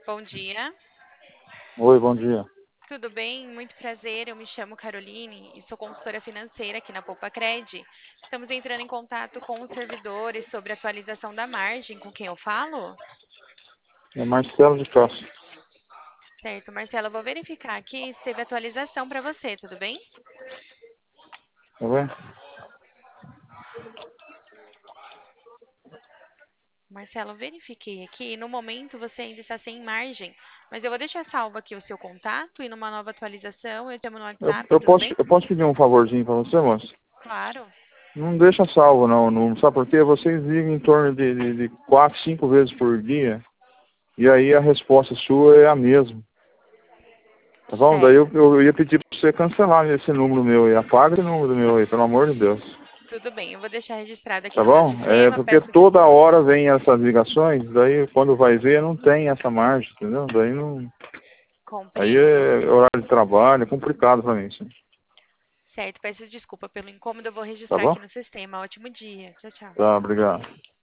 Bom dia. Oi, bom dia. Tudo bem? Muito prazer. Eu me chamo Caroline e sou consultora financeira aqui na Poupa Cred. Estamos entrando em contato com os servidores sobre a atualização da margem. Com quem eu falo? É Marcelo de Castro. Certo, Marcelo. Eu vou verificar aqui se teve atualização para você, tudo bem? Tá bem? Marcelo, verifiquei aqui. No momento você ainda está sem margem, mas eu vou deixar salvo aqui o seu contato e numa nova atualização eu chamo no Eu, WhatsApp, eu tudo posso, bem? eu posso pedir um favorzinho pra você, moço? Claro. Não deixa salvo, não. Não sabe por quê? Vocês ligam em torno de 4, 5 vezes por dia. E aí a resposta sua é a mesma. Tá bom? Daí eu, Certo. eu ia pedir pra você cancelar esse número meu aí. Apaga esse número meu aí, pelo amor de Deus. Tudo bem, eu vou deixar registrado aqui Tá no meu bom? É sistema. porque Peço toda desculpa. hora vem essas ligações, daí quando vai ver não tem essa margem, entendeu? Daí não. Aí Compreendo. é horário de trabalho, é complicado pra mim, assim. Certo, peço desculpa pelo incômodo, eu vou Tá registrar bom? aqui no sistema. Ótimo dia. Tchau, tchau. Tá, obrigado.